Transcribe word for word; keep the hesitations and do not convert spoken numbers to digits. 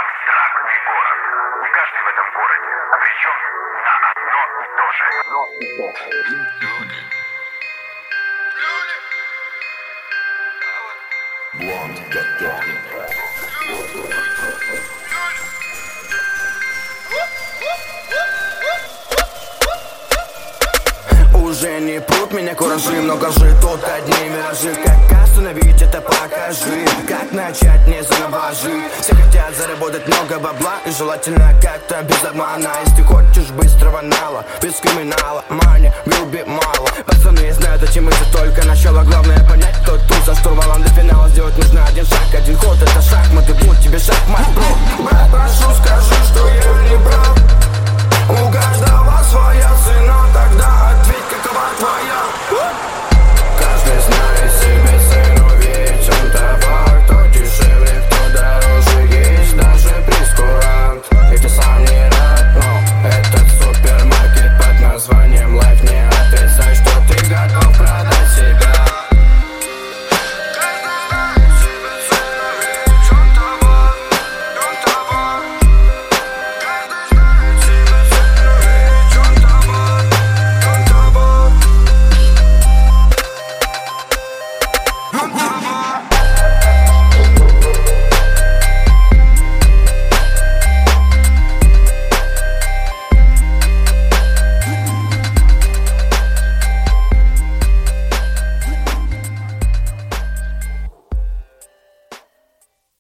абстрактный город. И каждый в этом городе обречен на одно и то же. Одно и то же. Люди. Люди. Blonde got talking. Уже не пут меня куражи, много же тут одни миражи. Как остановить это, покажи. Как начать, не заново жить. Все хотят заработать много бабла, и желательно как-то без обмана. Если хочешь быстрого нала, без криминала, money will be мало. Пацаны знают, зачем это только начало. Главное понять, кто тут за штурвалом до финала. Сделать нужно один шаг, один ход, это шахматы. Будь тебе шахмат, бро.